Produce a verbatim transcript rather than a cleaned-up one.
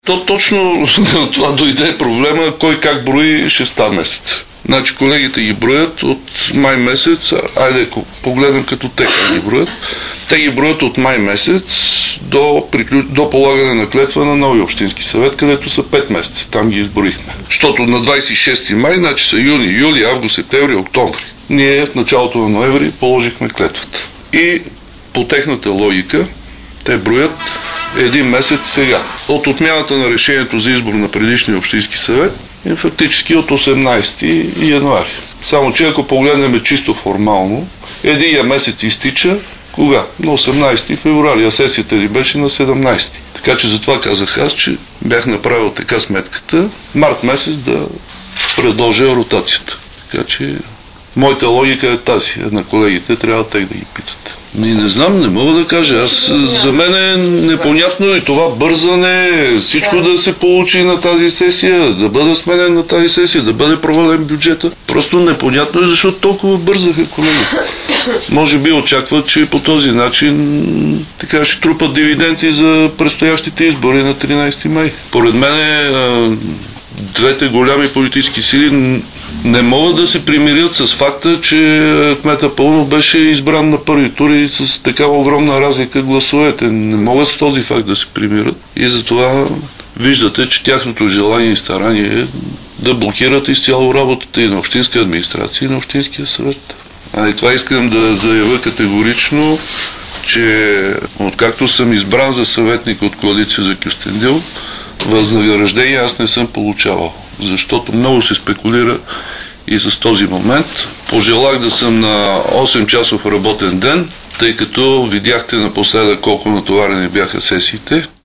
То точно това дойде проблема, кой как брои шеста месеца. Значи колегите ги броят от май месец, айде ако погледнем като те как ги броят, те ги броят от май месец до, приклю... до полагане на клетва на нови общински съвет, където са пет месеца, там ги изброихме. Защото на двадесет и шести май, значи са юни, юли, август, септември, октомври. Ние в началото на ноември положихме клетвата. И по техната логика, те броят един месец сега. От отмяната на решението за избор на предишния общински съвет е фактически от осемнадесети януари. Само че ако погледнем чисто формално, един месец изтича кога? На осемнадесети февруари, а сесията ни беше на седемнадесети. Така че затова казах аз, че бях направил така сметката март месец да продължа ротацията. Така че моята логика е тази. На колегите трябва те да ги питат. Не, не знам, не мога да кажа. Аз, за мен е непонятно и това бързане, всичко да се получи на тази сесия, да бъде сменен на тази сесия, да бъде провален бюджета. Просто непонятно е, защото толкова бързаха колеги. Може би очакват, че по този начин така ще трупат дивиденти за предстоящите избори на тринадесети май. Поред мен двете голями политически сили не могат да се примирят с факта, че кмета Паунов беше избран на първи тур и с такава огромна разлика гласовете. Не могат с този факт да се примират и затова виждате, че тяхното желание и старание е да блокират изцяло работата и на общинска администрация, и на общинския съвет. А и това искам да заявя категорично, че откакто съм избран за съветник от коалиция за Кюстендил, възнаграждение аз не съм получавал, защото много се спекулира и с този момент. Пожелах да съм на осем часов работен ден, тъй като видяхте напоследък колко натоварени бяха сесиите.